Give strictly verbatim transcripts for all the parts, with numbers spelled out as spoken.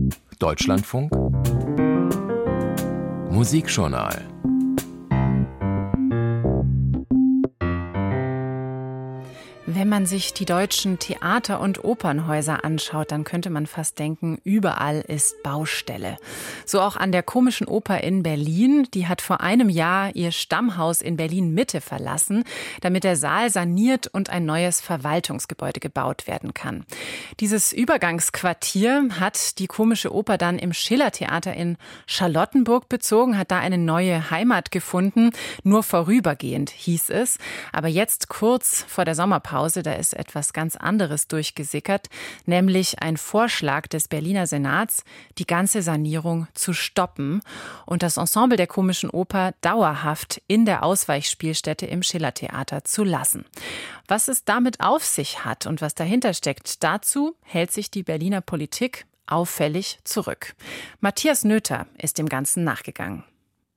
Deutschlandfunk Musikjournal. Wenn man sich die deutschen Theater- und Opernhäuser anschaut, dann könnte man fast denken, überall ist Baustelle. So auch an der Komischen Oper in Berlin. Die hat vor einem Jahr ihr Stammhaus in Berlin-Mitte verlassen, damit der Saal saniert und ein neues Verwaltungsgebäude gebaut werden kann. Dieses Übergangsquartier hat die Komische Oper dann im Schillertheater in Charlottenburg bezogen, hat da eine neue Heimat gefunden. Nur vorübergehend hieß es. Aber jetzt kurz vor der Sommerpause, da ist etwas ganz anderes durchgesickert, nämlich ein Vorschlag des Berliner Senats, die ganze Sanierung zu stoppen und das Ensemble der Komischen Oper dauerhaft in der Ausweichspielstätte im Schillertheater zu lassen. Was es damit auf sich hat und was dahinter steckt, dazu hält sich die Berliner Politik auffällig zurück. Matthias Noether ist dem Ganzen nachgegangen.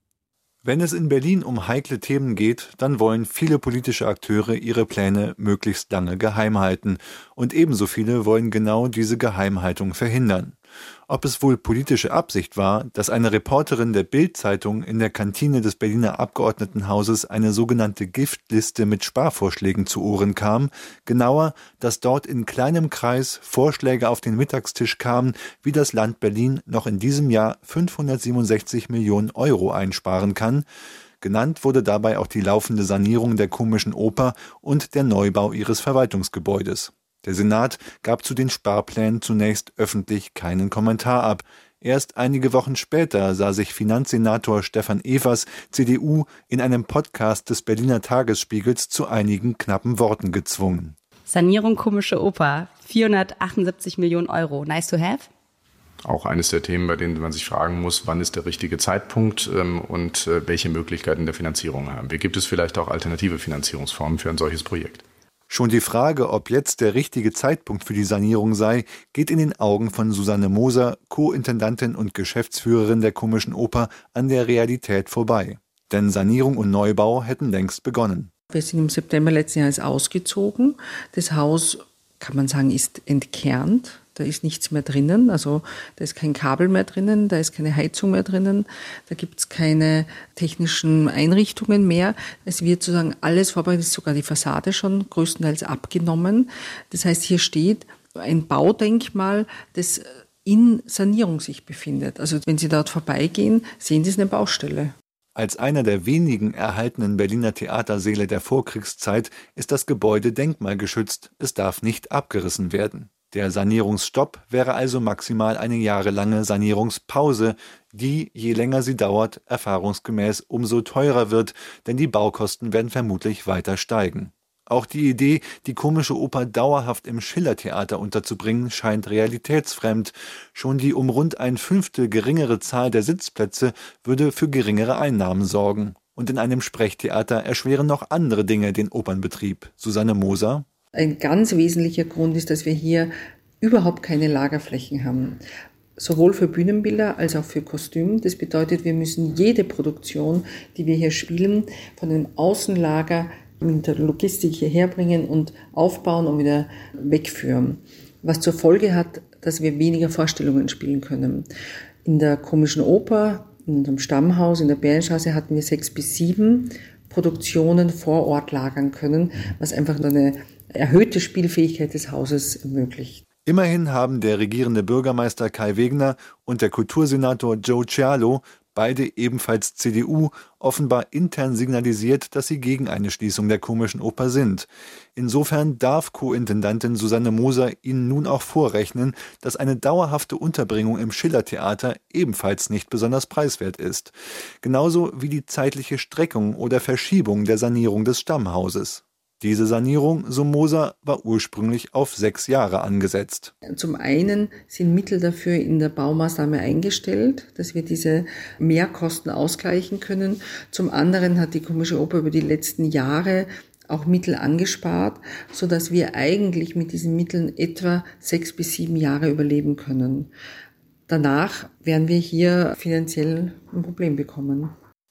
Wenn es in Berlin um heikle Themen geht, dann wollen viele politische Akteure ihre Pläne möglichst lange geheim halten. Und ebenso viele wollen genau diese Geheimhaltung verhindern. Ob es wohl politische Absicht war, dass eine Reporterin der Bild-Zeitung in der Kantine des Berliner Abgeordnetenhauses eine sogenannte Giftliste mit Sparvorschlägen zu Ohren kam, genauer, dass dort in kleinem Kreis Vorschläge auf den Mittagstisch kamen, wie das Land Berlin noch in diesem Jahr fünfhundertsiebenundsechzig Millionen Euro einsparen kann. Genannt wurde dabei auch die laufende Sanierung der Komischen Oper und der Neubau ihres Verwaltungsgebäudes. Der Senat gab zu den Sparplänen zunächst öffentlich keinen Kommentar ab. Erst einige Wochen später sah sich Finanzsenator Stefan Evers, C D U, in einem Podcast des Berliner Tagesspiegels zu einigen knappen Worten gezwungen. Sanierung Komische Oper, vierhundertachtundsiebzig Millionen Euro. Nice to have? Auch eines der Themen, bei denen man sich fragen muss, wann ist der richtige Zeitpunkt ähm, und äh, welche Möglichkeiten der Finanzierung haben wir. Gibt es vielleicht auch alternative Finanzierungsformen für ein solches Projekt? Schon die Frage, ob jetzt der richtige Zeitpunkt für die Sanierung sei, geht in den Augen von Susanne Moser, Co-Intendantin und Geschäftsführerin der Komischen Oper, an der Realität vorbei. Denn Sanierung und Neubau hätten längst begonnen. Wir sind im September letzten Jahres ausgezogen. Das Haus, kann man sagen, ist entkernt. Da ist nichts mehr drinnen, also da ist kein Kabel mehr drinnen, da ist keine Heizung mehr drinnen, da gibt es keine technischen Einrichtungen mehr. Es wird sozusagen alles vorbereitet, ist sogar die Fassade schon größtenteils abgenommen. Das heißt, hier steht ein Baudenkmal, das in Sanierung sich befindet. Also wenn Sie dort vorbeigehen, sehen Sie es eine Baustelle. Als einer der wenigen erhaltenen Berliner Theatersäle der Vorkriegszeit ist das Gebäude denkmalgeschützt. Es darf nicht abgerissen werden. Der Sanierungsstopp wäre also maximal eine jahrelange Sanierungspause, die, je länger sie dauert, erfahrungsgemäß umso teurer wird, denn die Baukosten werden vermutlich weiter steigen. Auch die Idee, die Komische Oper dauerhaft im Schillertheater unterzubringen, scheint realitätsfremd. Schon die um rund ein Fünftel geringere Zahl der Sitzplätze würde für geringere Einnahmen sorgen. Und in einem Sprechtheater erschweren noch andere Dinge den Opernbetrieb. Susanne Moser. Ein ganz wesentlicher Grund ist, dass wir hier überhaupt keine Lagerflächen haben. Sowohl für Bühnenbilder als auch für Kostüm. Das bedeutet, wir müssen jede Produktion, die wir hier spielen, von einem Außenlager mit der Logistik hierher bringen und aufbauen und wieder wegführen. Was zur Folge hat, dass wir weniger Vorstellungen spielen können. In der Komischen Oper, in unserem Stammhaus, in der Bärenstraße hatten wir sechs bis sieben Produktionen vor Ort lagern können, was einfach eine erhöhte Spielfähigkeit des Hauses ermöglicht. Immerhin haben der regierende Bürgermeister Kai Wegner und der Kultursenator Joe Cialo, beide ebenfalls C D U, offenbar intern signalisiert, dass sie gegen eine Schließung der Komischen Oper sind. Insofern darf Co-Intendantin Susanne Moser ihnen nun auch vorrechnen, dass eine dauerhafte Unterbringung im Schillertheater ebenfalls nicht besonders preiswert ist. Genauso wie die zeitliche Streckung oder Verschiebung der Sanierung des Stammhauses. Diese Sanierung, so Moser, war ursprünglich auf sechs Jahre angesetzt. Zum einen sind Mittel dafür in der Baumaßnahme eingestellt, dass wir diese Mehrkosten ausgleichen können. Zum anderen hat die Komische Oper über die letzten Jahre auch Mittel angespart, sodass wir eigentlich mit diesen Mitteln etwa sechs bis sieben Jahre überleben können. Danach werden wir hier finanziell ein Problem bekommen.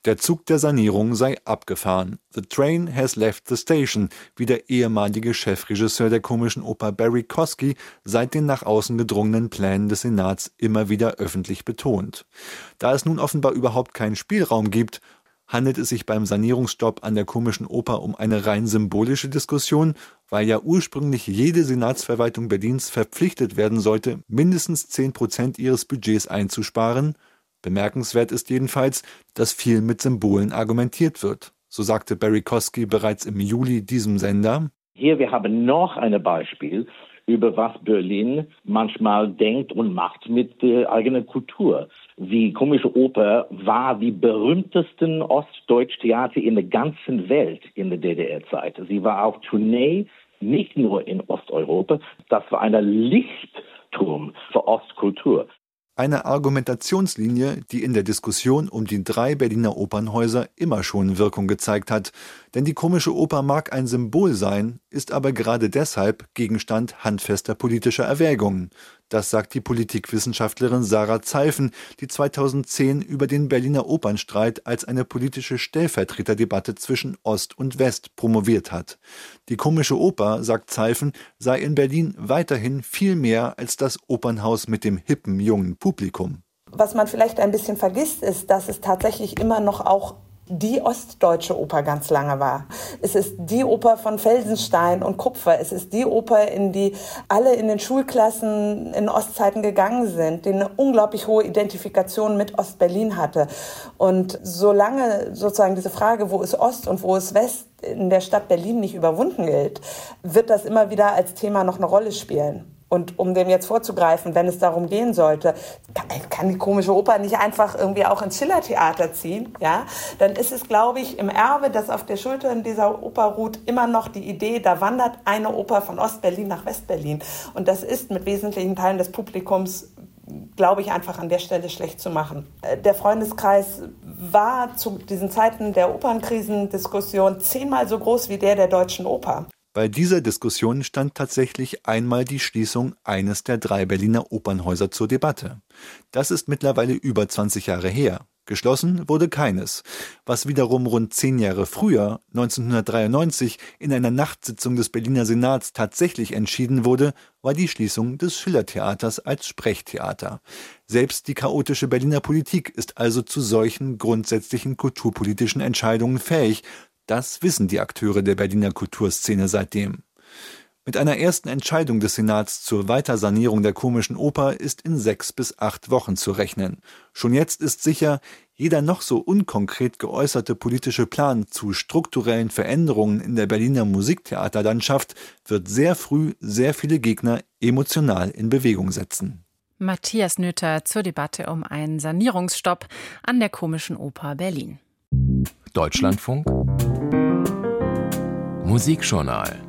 Der Zug der Sanierung sei abgefahren. The train has left the station, wie der ehemalige Chefregisseur der Komischen Oper Barry Kosky seit den nach außen gedrungenen Plänen des Senats immer wieder öffentlich betont. Da es nun offenbar überhaupt keinen Spielraum gibt, handelt es sich beim Sanierungsstopp an der Komischen Oper um eine rein symbolische Diskussion, weil ja ursprünglich jede Senatsverwaltung Berlins verpflichtet werden sollte, mindestens zehn Prozent ihres Budgets einzusparen. Bemerkenswert ist jedenfalls, dass viel mit Symbolen argumentiert wird. So sagte Barry Kosky bereits im Juli diesem Sender. Hier, wir haben noch ein Beispiel, über was Berlin manchmal denkt und macht mit der eigenen Kultur. Die Komische Oper war die berühmtesten Ostdeutschtheater in der ganzen Welt in der D D R-Zeit. Sie war auf Tournee, nicht nur in Osteuropa. Das war ein Lichtturm für Ostkultur. Eine Argumentationslinie, die in der Diskussion um die drei Berliner Opernhäuser immer schon Wirkung gezeigt hat. Denn die Komische Oper mag ein Symbol sein, ist aber gerade deshalb Gegenstand handfester politischer Erwägungen. Das sagt die Politikwissenschaftlerin Sarah Zeiffen, die zweitausendzehn über den Berliner Opernstreit als eine politische Stellvertreterdebatte zwischen Ost und West promoviert hat. Die Komische Oper, sagt Zeiffen, sei in Berlin weiterhin viel mehr als das Opernhaus mit dem hippen, jungen Publikum. Was man vielleicht ein bisschen vergisst, ist, dass es tatsächlich immer noch auch die ostdeutsche Oper ganz lange war. Es ist die Oper von Felsenstein und Kupfer. Es ist die Oper, in die alle in den Schulklassen in Ostzeiten gegangen sind, die eine unglaublich hohe Identifikation mit Ostberlin hatte. Und solange sozusagen diese Frage, wo ist Ost und wo ist West, in der Stadt Berlin nicht überwunden gilt, wird das immer wieder als Thema noch eine Rolle spielen. Und um dem jetzt vorzugreifen, wenn es darum gehen sollte, kann die Komische Oper nicht einfach irgendwie auch ins Schillertheater ziehen, ja? Dann ist es, glaube ich, im Erbe, das auf der Schulter dieser Oper ruht, immer noch die Idee, da wandert eine Oper von Ostberlin nach Westberlin. Und das ist mit wesentlichen Teilen des Publikums, glaube ich, einfach an der Stelle schlecht zu machen. Der Freundeskreis war zu diesen Zeiten der Opernkrisendiskussion zehnmal so groß wie der der Deutschen Oper. Bei dieser Diskussion stand tatsächlich einmal die Schließung eines der drei Berliner Opernhäuser zur Debatte. Das ist mittlerweile über zwanzig Jahre her. Geschlossen wurde keines. Was wiederum rund zehn Jahre früher, neunzehnhundertdreiundneunzig, in einer Nachtsitzung des Berliner Senats tatsächlich entschieden wurde, war die Schließung des Schillertheaters als Sprechtheater. Selbst die chaotische Berliner Politik ist also zu solchen grundsätzlichen kulturpolitischen Entscheidungen fähig. Das wissen die Akteure der Berliner Kulturszene seitdem. Mit einer ersten Entscheidung des Senats zur Weitersanierung der Komischen Oper ist in sechs bis acht Wochen zu rechnen. Schon jetzt ist sicher, jeder noch so unkonkret geäußerte politische Plan zu strukturellen Veränderungen in der Berliner Musiktheaterlandschaft wird sehr früh sehr viele Gegner emotional in Bewegung setzen. Matthias Nöther zur Debatte um einen Sanierungsstopp an der Komischen Oper Berlin. Deutschlandfunk Musikjournal